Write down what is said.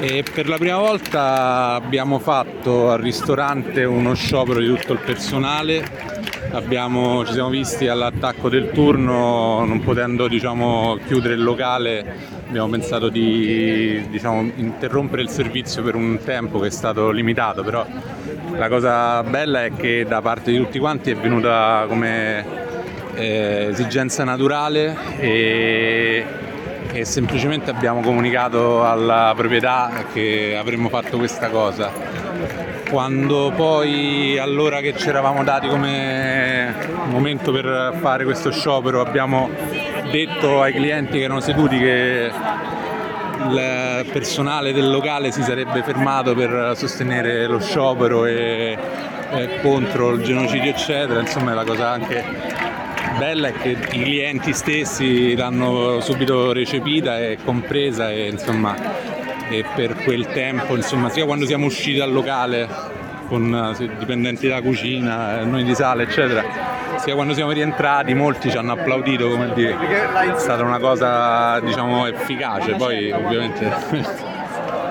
E per la prima volta abbiamo fatto al ristorante uno sciopero di tutto il personale. Ci siamo visti all'attacco del turno, non potendo chiudere il locale, abbiamo pensato di interrompere il servizio per un tempo che è stato limitato, però la cosa bella è che da parte di tutti quanti è venuta come esigenza naturale e semplicemente abbiamo comunicato alla proprietà che avremmo fatto questa cosa. Quando poi, all'ora che ci eravamo dati come momento per fare questo sciopero, abbiamo detto ai clienti che erano seduti che il personale del locale si sarebbe fermato per sostenere lo sciopero e contro il genocidio eccetera. Insomma, la cosa anche bella è che i clienti stessi l'hanno subito recepita e compresa e per quel tempo, sia quando siamo usciti dal locale con dipendenti della cucina, noi di sala eccetera, sia quando siamo rientrati, molti ci hanno applaudito, come dire, è stata una cosa efficace. Poi ovviamente